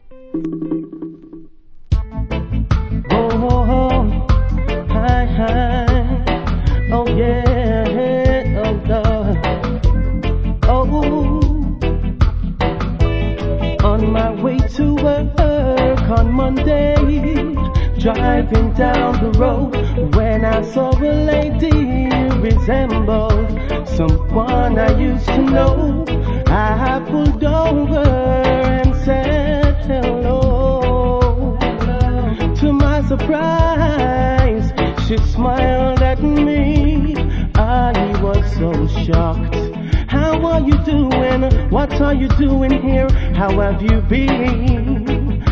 Oh, oh, hi, hi. Oh, yeah. Oh, God. Oh, on my way to work on Monday, driving down the road, when I saw a lady who resembled someone I used to know. I pulled over and said hello. To my surprise, she smiled at me. I was so shocked. How are you doing? What are you doing here? How have you been?